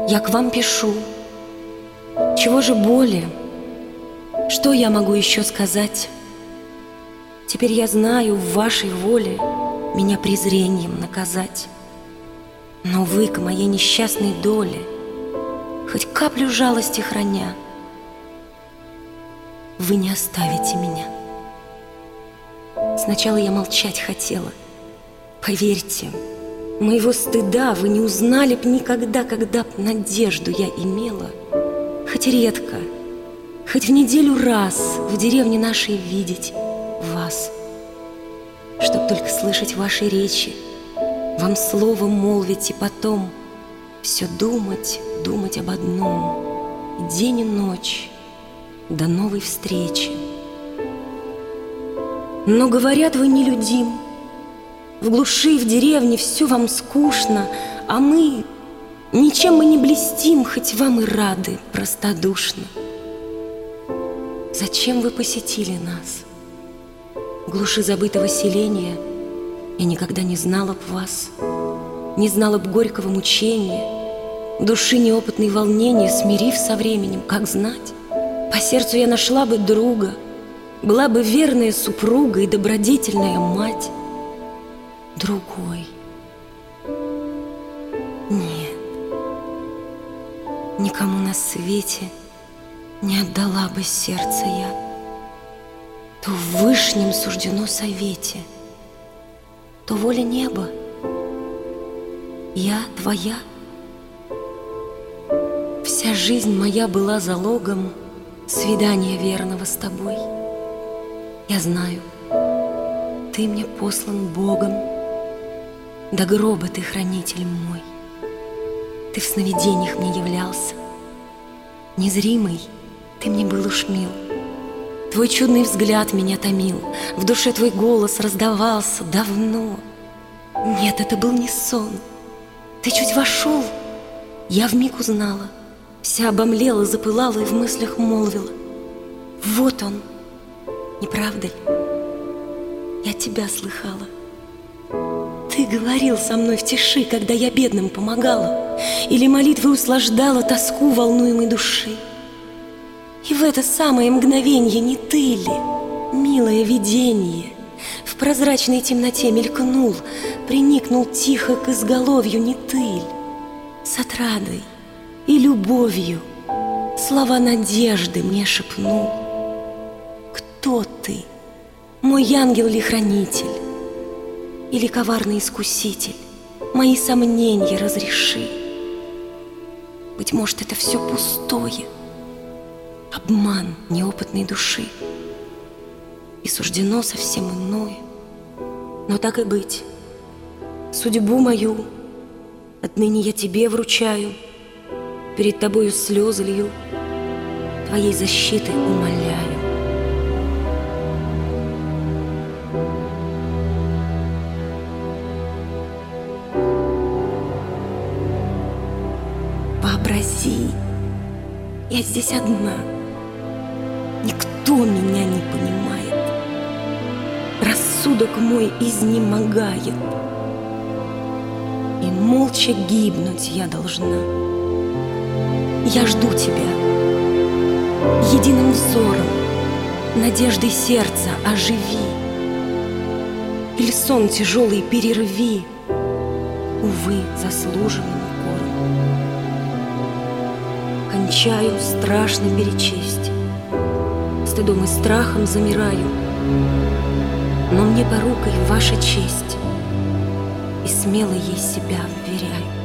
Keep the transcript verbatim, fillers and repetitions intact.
Я к вам пишу. Чего же более? Что я могу еще сказать? Теперь я знаю, в вашей воле меня презрением наказать. Но вы к моей несчастной доле, хоть каплю жалости храня, вы не оставите меня. Сначала я молчать хотела. Поверьте, моего стыда вы не узнали б никогда, когда б надежду я имела, хоть редко, хоть в неделю раз в деревне нашей видеть вас, чтоб только слышать ваши речи, вам слово молвить и потом все думать, думать об одном, день и ночь до новой встречи. Но говорят, вы нелюдим, в глуши, в деревне все вам скучно, а мы, ничем мы не блестим, хоть вам и рады простодушно. Зачем вы посетили нас? В глуши забытого селения я никогда не знала б вас, не знала б горького мучения, души неопытной волнения, смирив со временем, как знать. По сердцу я нашла бы друга, была бы верная супруга и добродетельная мать. Другой. Нет, никому на свете не отдала бы сердце я. То в вышнем суждено совете, то воля неба. Я твоя. Вся жизнь моя была залогом свидания верного с тобой. Я знаю, ты мне послан Богом, до гроба ты хранитель мой. Ты в сновидениях мне являлся, незримый ты мне был уж мил. Твой чудный взгляд меня томил, в душе твой голос раздавался давно. Нет, это был не сон. Ты чуть вошел, я вмиг узнала, вся обомлела, запылала и в мыслях молвила: вот он, не правда ли? Я тебя слыхала. Ты говорил со мной в тиши, когда я бедным помогала, или молитвой услаждала тоску волнуемой души. И в это самое мгновенье не ты ли, милое видение, в прозрачной темноте мелькнул, приникнул тихо к изголовью, не ты ли, с отрадой и любовью слова надежды мне шепнул? Кто ты, мой ангел ли хранитель, или коварный искуситель? Мои сомнения разреши. Быть может, это все пустое, обман неопытной души, и суждено совсем иное. Но так и быть, судьбу мою отныне я тебе вручаю, перед тобою слезы лью, твоей защиты умоляю. Вообрази, я здесь одна, никто меня не понимает, рассудок мой изнемогает, и молча гибнуть я должна. Я жду тебя, единым взором, надеждой сердца оживи, или сон тяжелый перерви, увы, заслуженным укором. Кончаю страшно перечесть, стыдом и страхом замираю, но мне порукой ваша честь, и смело ей себя вверяю.